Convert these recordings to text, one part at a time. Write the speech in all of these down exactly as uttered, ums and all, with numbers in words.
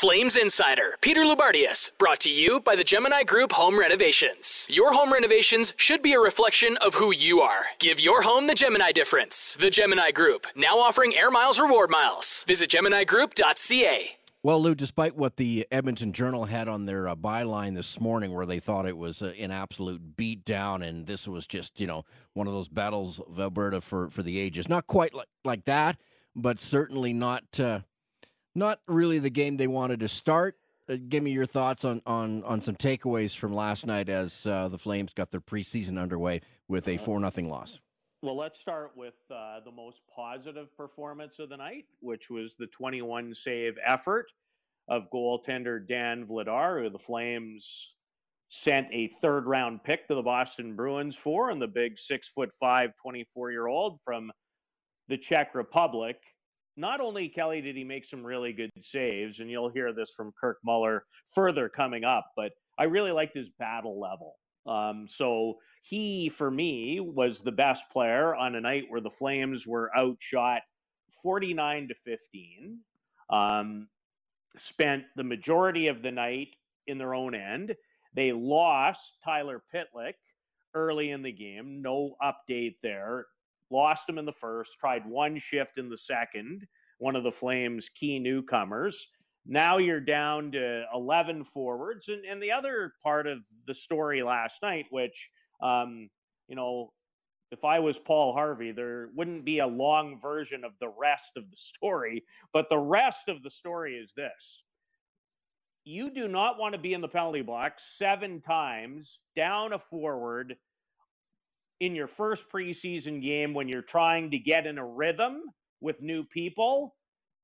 Flames Insider, Peter Loubardias, brought to you by the Gemini Group Home Renovations. Your home renovations should be a reflection of who you are. Give your home the Gemini difference. The Gemini Group, now offering Air Miles reward miles. Visit gemini group dot c a. Well, Lou, despite what the Edmonton Journal had on their uh, byline this morning, where they thought it was uh, an absolute beatdown and this was just, you know, one of those battles of Alberta for, for the ages. Not quite like, like that, but certainly not... Uh, Not really the game they wanted to start. Uh, give me your thoughts on, on, on some takeaways from last night as uh, the Flames got their preseason underway with a four nothing loss. Well, let's start with uh, the most positive performance of the night, which was the twenty-one save effort of goaltender Dan Vladar, who the Flames sent a third-round pick to the Boston Bruins for, and the big six foot five, twenty-four-year-old from the Czech Republic. Not only, Kelly, did he make some really good saves, and you'll hear this from Kirk Muller further coming up, but I really liked his battle level. Um, so he, for me, was the best player on a night where the Flames were outshot forty-nine to fifteen. Um, spent the majority of the night in their own end. They lost Tyler Pitlick early in the game. No update there. Lost him in the first, tried one shift in the second, one of the Flames' key newcomers. Now you're down to eleven forwards. And, and the other part of the story last night, which, um, you know, if I was Paul Harvey, there wouldn't be a long version of the rest of the story. But the rest of the story is this. You do not want to be in the penalty box seven times, down a forward, in your first preseason game when you're trying to get in a rhythm with new people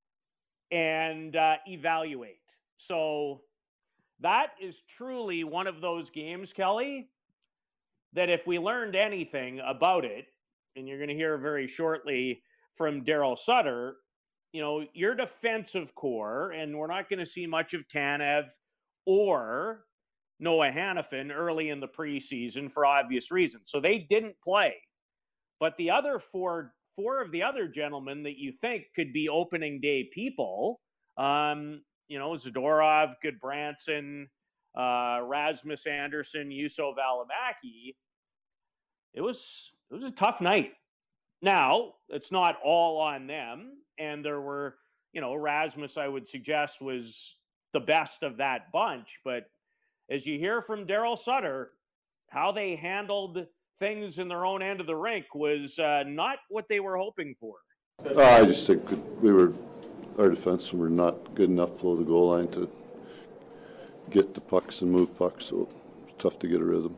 and uh, evaluate. So that is truly one of those games, Kelly, that if we learned anything about it, and you're going to hear very shortly from Daryl Sutter, you know, your defensive core, and we're not going to see much of Tanev or Noah Hannafin early in the preseason for obvious reasons. So they didn't play. But the other four, four of the other gentlemen that you think could be opening day people, um, you know, Zadorov, Goodbranson, uh, Rasmus Anderson, Juuso Valimaki, it was, it was a tough night. Now, it's not all on them. And there were, you know, Rasmus, I would suggest, was the best of that bunch. But as you hear from Daryl Sutter, how they handled things in their own end of the rink was uh, not what they were hoping for. Uh, I just think we were, our defensemen were not good enough below the goal line to get the pucks and move pucks, so it's tough to get a rhythm.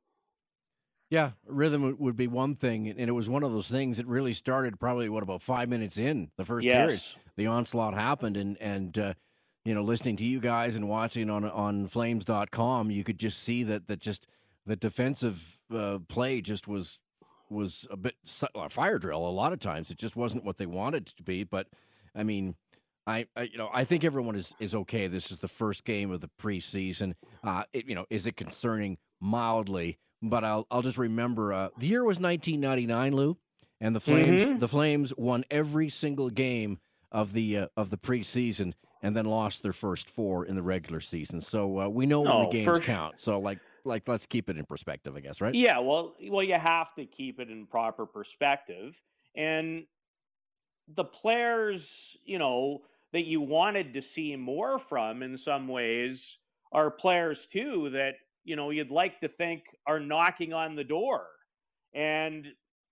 Yeah, rhythm would be one thing, and it was one of those things that really started probably, what, about five minutes in the first yes. period. The onslaught happened, and, and uh, you know, listening to you guys and watching on on Flames dot com, you could just see that that just the defensive uh, play just was was a bit a fire drill. A lot of times, it just wasn't what they wanted it to be. But I mean, I, I you know I think everyone is, is okay. This is the first game of the preseason. Uh, it, you know, is it concerning? Mildly, but I'll I'll just remember uh, the year was nineteen ninety-nine, Lou, and the Flames mm-hmm. the Flames won every single game of the uh, of the preseason, and then lost their first four in the regular season. So uh, we know no, when the games for... count. So like like let's keep it in perspective, I guess, right? Yeah, well, well, you have to keep it in proper perspective, and the players, you know, that you wanted to see more from in some ways are players too that, you know, you'd like to think are knocking on the door. And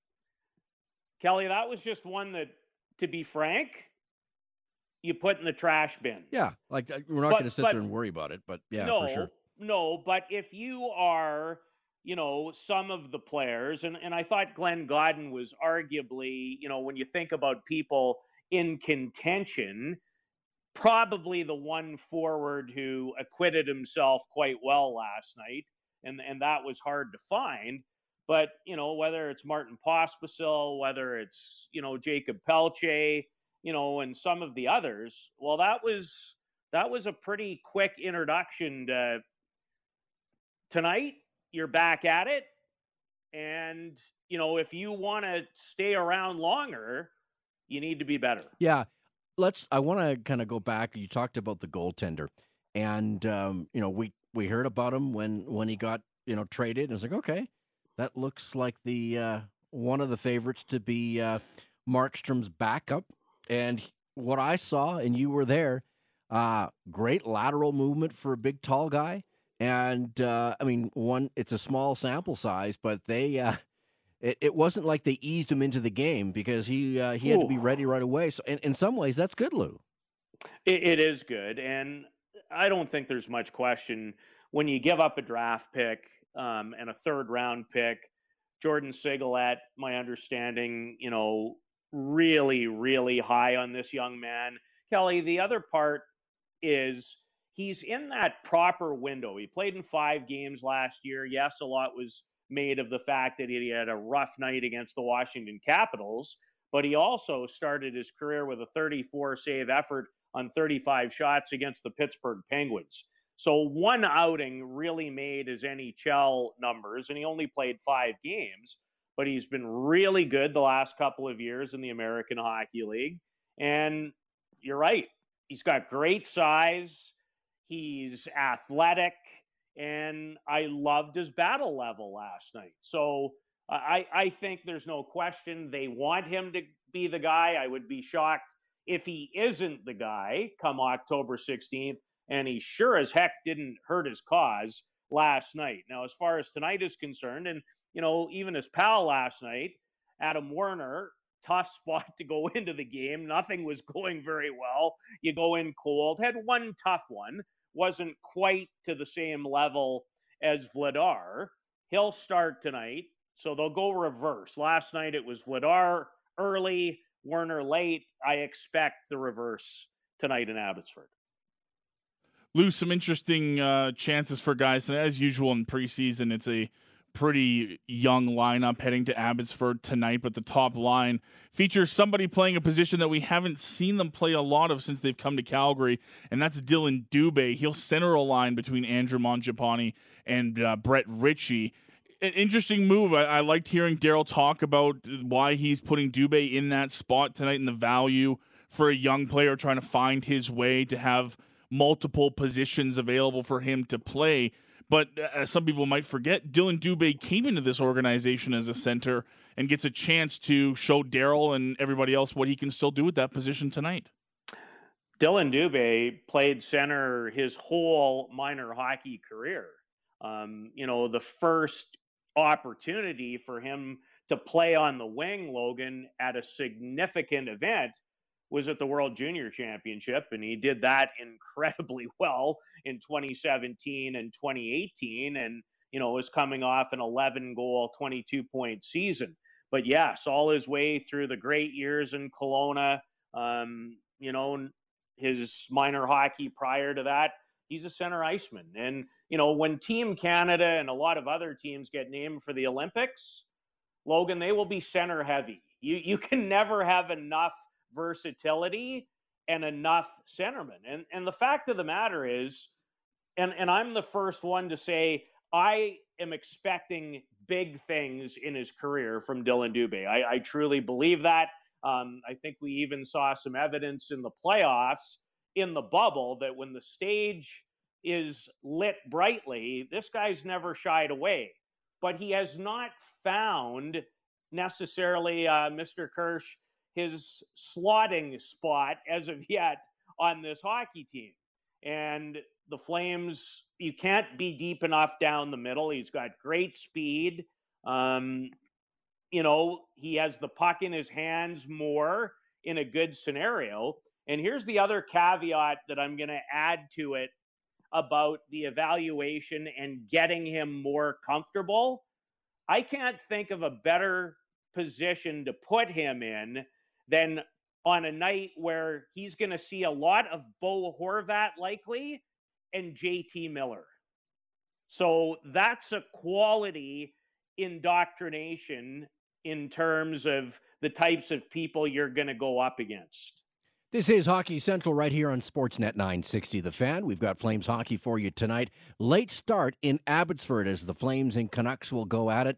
Kelly, that was just one that, to be frank, you put in the trash bin. Yeah, like we're not going to sit but, there and worry about it, but yeah, no, for sure. No, but if you are, you know, some of the players, and, and I thought Glenn Godden was arguably, you know, when you think about people in contention, probably the one forward who acquitted himself quite well last night, and and that was hard to find. But, you know, whether it's Martin Pospisil, whether it's, you know, Jacob Pelche, you know, and some of the others, well, that was that was a pretty quick introduction to tonight. You're back at it, and, you know, if you want to stay around longer, you need to be better. Yeah. let's. I want to kind of go back. You talked about the goaltender, and um, you know we we heard about him when when he got you know traded. And it's like, okay, that looks like the uh, one of the favorites to be uh, Markstrom's backup. And what I saw, and you were there, uh, great lateral movement for a big tall guy. And uh, I mean, one, it's a small sample size, but they. Uh, It, it wasn't like they eased him into the game because he uh, he had Ooh. to be ready right away. So in, in some ways, that's good, Lou. It, it is good, and I don't think there's much question when you give up a draft pick um, and a third round pick. Jordan Sigalet, my understanding, you know, really, really high on this young man. Kelly, the other part is he's in that proper window. He played in five games last year. Yes, a lot was made of the fact that he had a rough night against the Washington Capitals, but he also started his career with a thirty-four save effort on thirty-five shots against the Pittsburgh Penguins. So one outing really made his N H L numbers, and he only played five games, but he's been really good the last couple of years in the American Hockey League. And you're right, he's got great size, he's athletic, and I loved his battle level last night. So I, I think there's no question they want him to be the guy. I would be shocked if he isn't the guy come October sixteenth, and he sure as heck didn't hurt his cause last night. Now, as far as tonight is concerned, and, you know, even his pal last night, Adam Werner, tough spot to go into the game. Nothing was going very well. You go in cold. Had one tough one. Wasn't quite to the same level as Vladar. He'll start tonight, so they'll go reverse. Last night it was Vladar early, Werner late. I expect the reverse tonight in Abbotsford. Lou, some interesting uh, chances for guys. And as usual in preseason, it's a pretty young lineup heading to Abbotsford tonight, but the top line features somebody playing a position that we haven't seen them play a lot of since they've come to Calgary, and that's Dylan Dubé. He'll center a line between Andrew Mangiapane and uh, Brett Ritchie. An interesting move. I, I liked hearing Daryl talk about why he's putting Dubé in that spot tonight and the value for a young player trying to find his way to have multiple positions available for him to play. But as some people might forget, Dylan Dubé came into this organization as a center and gets a chance to show Daryl and everybody else what he can still do with that position tonight. Dylan Dubé played center his whole minor hockey career. Um, you know, the first opportunity for him to play on the wing, Logan, at a significant event was at the World Junior Championship, and he did that incredibly well in twenty seventeen and twenty eighteen, and, you know, was coming off an eleven goal, twenty-two point season. But yes, all his way through the great years in Kelowna, um, you know, his minor hockey prior to that, he's a center iceman. And, you know, when Team Canada and a lot of other teams get named for the Olympics, Logan, they will be center heavy. You, you can never have enough versatility and enough centermen. And and the fact of the matter is, and, and I'm the first one to say, I am expecting big things in his career from Dylan Dubé. I, I truly believe that. Um, I think we even saw some evidence in the playoffs in the bubble that when the stage is lit brightly, this guy's never shied away. But he has not found necessarily, uh, Mister Kirsch, his slotting spot as of yet on this hockey team. And the Flames, you can't be deep enough down the middle. He's got great speed. Um, you know, he has the puck in his hands more in a good scenario. And here's the other caveat that I'm going to add to it about the evaluation and getting him more comfortable. I can't think of a better position to put him in than on a night where he's going to see a lot of Bo Horvat likely and J T Miller. So that's a quality indoctrination in terms of the types of people you're going to go up against. This is Hockey Central right here on Sportsnet nine sixty The Fan. We've got Flames hockey for you tonight. Late start in Abbotsford as the Flames and Canucks will go at it.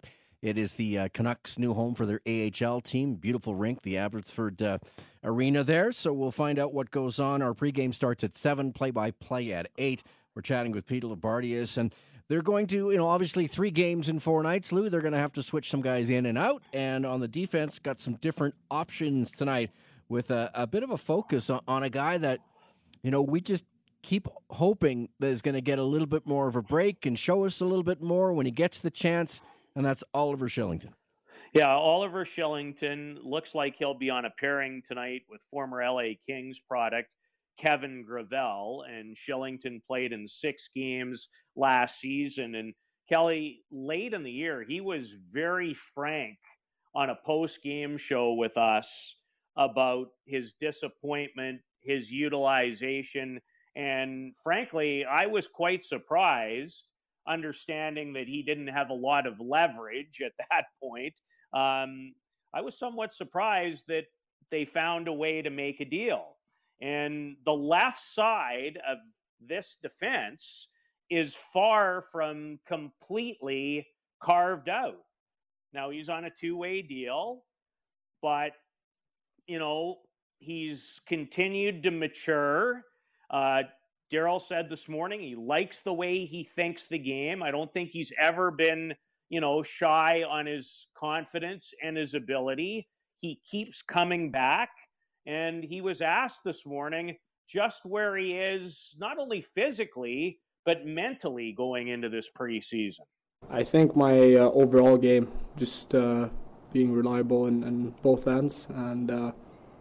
It is the uh, Canucks' new home for their A H L team. Beautiful rink, the Abbotsford uh, Arena there. So we'll find out what goes on. Our pregame starts at seven, play-by-play at eight. We're chatting with Peter Loubardias, and they're going to, you know, obviously three games in four nights, Lou. They're going to have to switch some guys in and out. And on the defense, got some different options tonight with a, a bit of a focus on, on a guy that, you know, we just keep hoping that is going to get a little bit more of a break and show us a little bit more when he gets the chance. And that's Oliver Kylington. Yeah, Oliver Kylington looks like he'll be on a pairing tonight with former L A Kings product Kevin Gravel. And Kylington played in six games last season. And Kelly, late in the year, he was very frank on a post-game show with us about his disappointment, his utilization. And frankly, I was quite surprised, understanding that he didn't have a lot of leverage at that point. Um, I was somewhat surprised that they found a way to make a deal. And the left side of this defense is far from completely carved out. Now, he's on a two-way deal, but, you know, he's continued to mature. Uh, Daryl said this morning he likes the way he thinks the game. I don't think he's ever been, you know, shy on his confidence and his ability. He keeps coming back, and he was asked this morning just where he is, not only physically, but mentally going into this preseason. I think my uh, overall game, just uh, being reliable in, in both ends, and uh,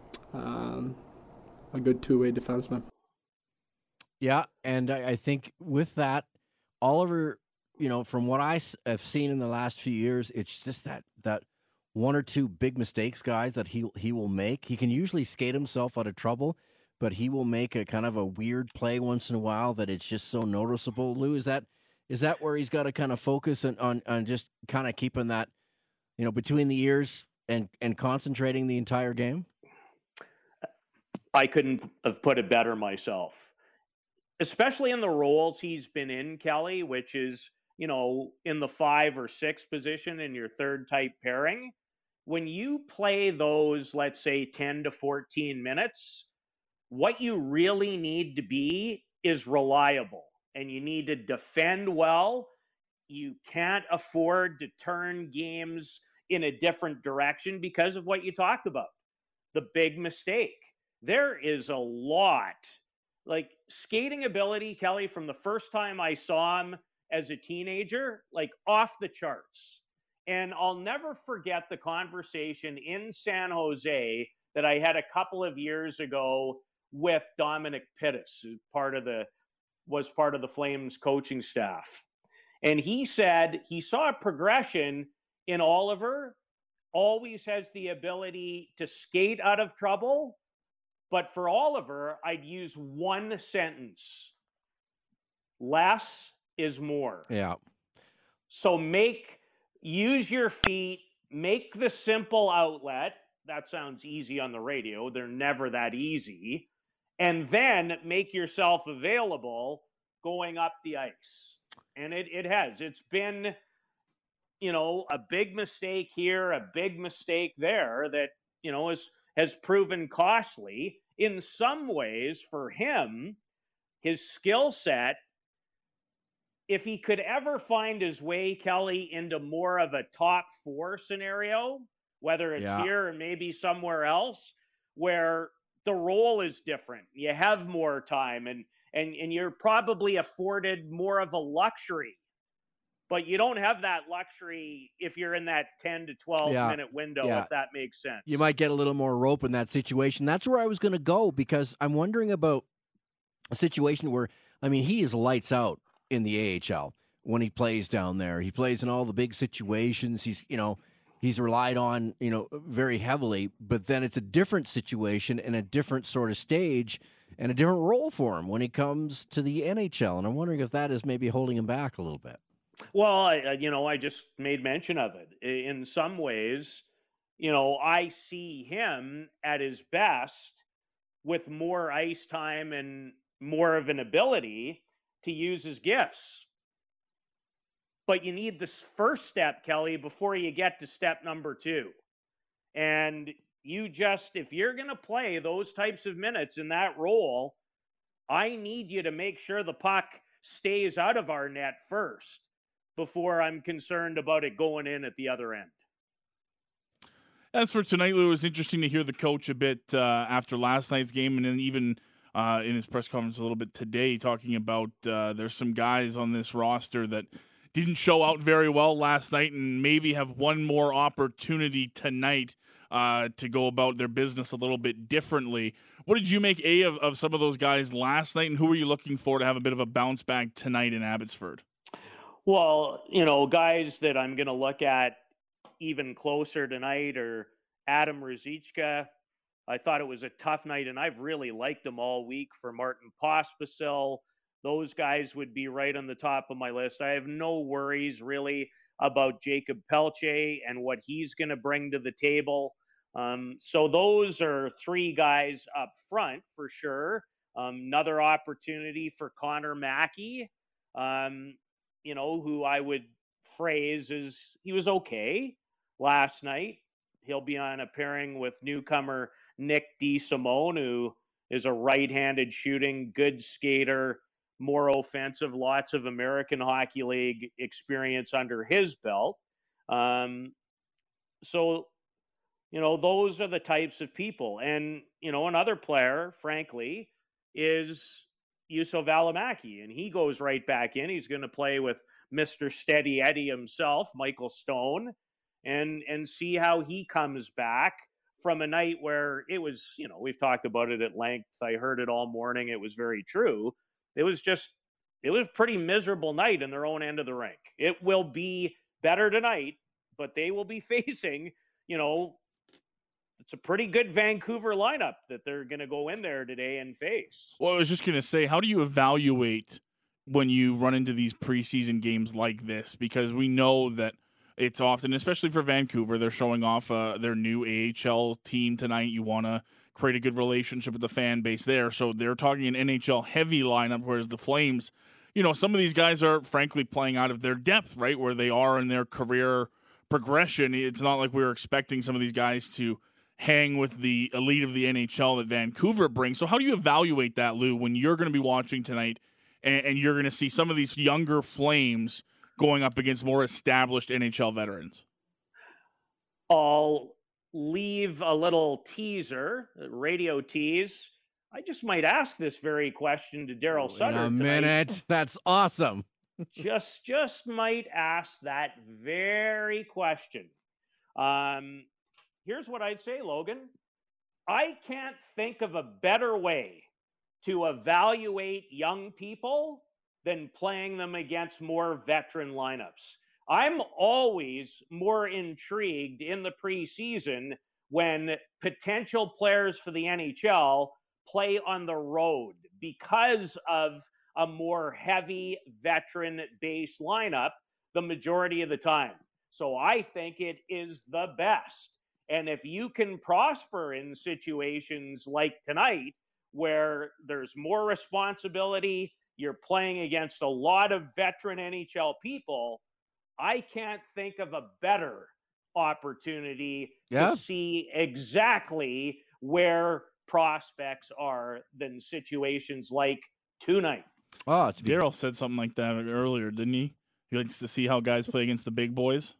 um, a good two-way defenseman. Yeah, and I, I think with that, Oliver, you know, from what I have seen in the last few years, it's just that that one or two big mistakes, guys, that he he will make. He can usually skate himself out of trouble, but he will make a kind of a weird play once in a while that it's just so noticeable. Lou, is that is that where he's got to kind of focus on, on, on just kind of keeping that, you know, between the ears and, and concentrating the entire game? I couldn't have put it better myself. Especially in the roles he's been in, Kelly, which is, you know, in the five or six position in your third type pairing. When you play those, let's say, ten to fourteen minutes, what you really need to be is reliable. And you need to defend well. You can't afford to turn games in a different direction because of what you talked about. The big mistake. There is a lot. Like skating ability, Kelly, from the first time I saw him as a teenager, like off the charts. And I'll never forget the conversation in San Jose that I had a couple of years ago with Dominic Pittis, who part of the was part of the Flames coaching staff. And he said he saw a progression in Oliver, always has the ability to skate out of trouble. But for Oliver, I'd use one sentence. Less is more. Yeah. So make, use your feet, make the simple outlet. That sounds easy on the radio. They're never that easy. And then make yourself available going up the ice. And it, it has. It's been, you know, a big mistake here, a big mistake there that, you know, is has proven costly. In some ways, for him, his skill set, if he could ever find his way, Kelly, into more of a top four scenario, whether it's yeah. here or maybe somewhere else, where the role is different, you have more time, and, and, and you're probably afforded more of a luxury. But you don't have that luxury if you're in that ten to twelve yeah. minute window, yeah. if that makes sense. You might get a little more rope in that situation. That's where I was going to go, because I'm wondering about a situation where, I mean, he is lights out in the A H L when he plays down there. He plays in all the big situations. He's, you know, he's relied on, you know, very heavily, but then it's a different situation and a different sort of stage and a different role for him when he comes to the N H L. And I'm wondering if that is maybe holding him back a little bit. Well, I, you know, I just made mention of it. In some ways, you know, I see him at his best with more ice time and more of an ability to use his gifts. but you need this first step, Kelly, before you get to step number two. And you just, if you're going to play those types of minutes in that role, I need you to make sure the puck stays out of our net first before I'm concerned about it going in at the other end. As for tonight, Lou, it was interesting to hear the coach a bit uh, after last night's game, and then even uh, in his press conference a little bit today, talking about uh, there's some guys on this roster that didn't show out very well last night and maybe have one more opportunity tonight uh, to go about their business a little bit differently. What did you make, A, of, of some of those guys last night, and who are you looking for to have a bit of a bounce back tonight in Abbotsford? Well, you know, guys that I'm going to look at even closer tonight are Adam Ruzicka. I thought it was a tough night, and I've really liked him all week for Martin Pospisil. Those guys would be right on the top of my list. I have no worries really about Jacob Pelche and what he's going to bring to the table. Um, so those are three guys up front for sure. Um, another opportunity for Connor Mackey, um, you know, who I would phrase as he was okay last night. He'll be on a pairing with newcomer Nick DeSimone, who is a right-handed shooting, good skater, more offensive, lots of American Hockey League experience under his belt. Um, so, you know, those are the types of people. And, you know, another player, frankly, is Juuso Välimäki, and he goes right back in. He's going to play with Mister Steady Eddie himself, Michael Stone, and and see how he comes back from a night where it was, you know, we've talked about it at length. I heard it all morning. It was very true. It was just, it was a pretty miserable night in their own end of the rink. It will be better tonight, but they will be facing, you know, it's a pretty good Vancouver lineup that they're going to go in there today and face. Well, I was just going to say, how do you evaluate when you run into these preseason games like this? Because we know that it's often, especially for Vancouver, they're showing off uh, their new A H L team tonight. You want to create a good relationship with the fan base there. So they're talking an N H L-heavy lineup, whereas the Flames, you know, some of these guys are, frankly, playing out of their depth, right, where they are in their career progression. It's not like we were expecting some of these guys to hang with the elite of the N H L that Vancouver brings. So how do you evaluate that, Lou, when you're going to be watching tonight and, and you're going to see some of these younger Flames going up against more established N H L veterans? I'll leave a little teaser, a radio tease. I just might ask this very question to Daryl Sutter In a tonight. minute. That's awesome. just, just might ask that very question. Um, here's what I'd say, Logan. I can't think of a better way to evaluate young people than playing them against more veteran lineups. I'm always more intrigued in the preseason when potential players for the N H L play on the road because of a more heavy veteran-based lineup the majority of the time. So I think it is the best. And if you can prosper in situations like tonight where there's more responsibility, you're playing against a lot of veteran N H L people, I can't think of a better opportunity yeah. to see exactly where prospects are than situations like tonight. Oh, it's Daryl said something like that earlier, didn't he? He likes to see how guys play against the big boys.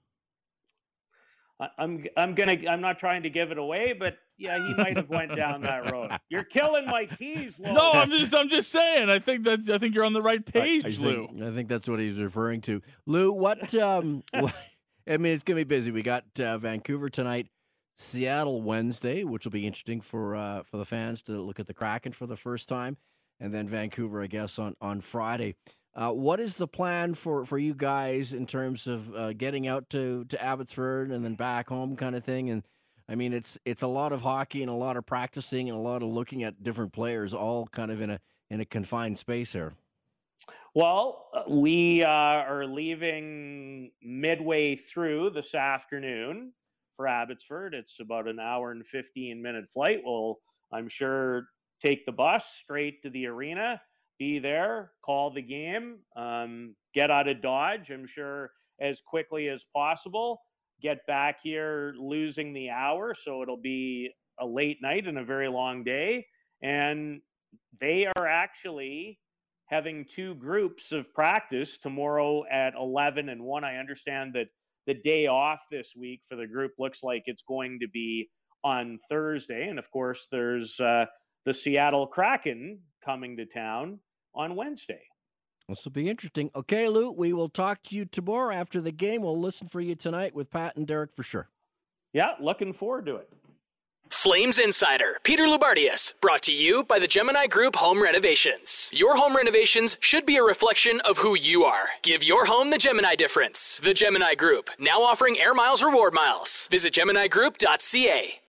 I'm I'm gonna I'm not trying to give it away, but yeah, he might have went down that road. You're killing my tease, Logan. No, I'm just I'm just saying. I think that's I think you're on the right page, I, I Lou. Think, I think that's what he's referring to. Lou, what? Um, what I mean, it's gonna be busy. We got uh, Vancouver tonight, Seattle Wednesday, which will be interesting for uh, for the fans to look at the Kraken for the first time, and then Vancouver, I guess, on on Friday. Uh, what is the plan for, for you guys in terms of uh, getting out to, to Abbotsford and then back home kind of thing? And I mean, it's it's a lot of hockey and a lot of practicing and a lot of looking at different players, all kind of in a in a confined space here. Well, we uh, are leaving midway through this afternoon for Abbotsford. It's about an hour and fifteen minute flight. We'll, I'm sure, take the bus straight to the arena. Be there, call the game, um, get out of Dodge. I'm sure as quickly as possible, get back here losing the hour, so it'll be a late night and a very long day. And they are actually having two groups of practice tomorrow at eleven and one. I understand that the day off this week for the group looks like it's going to be on Thursday. And of course, there's uh, the Seattle Kraken coming to town on Wednesday. This will be interesting. Okay, Lou, we will talk to you tomorrow after the game. We'll listen for you tonight with Pat and Derek for sure. Yeah, looking forward to it. Flames Insider, Peter Loubardias, brought to you by the Gemini Group Home Renovations. Your home renovations should be a reflection of who you are. Give your home the Gemini difference. The Gemini Group, now offering Air Miles reward miles. Visit Gemini Group dot C A.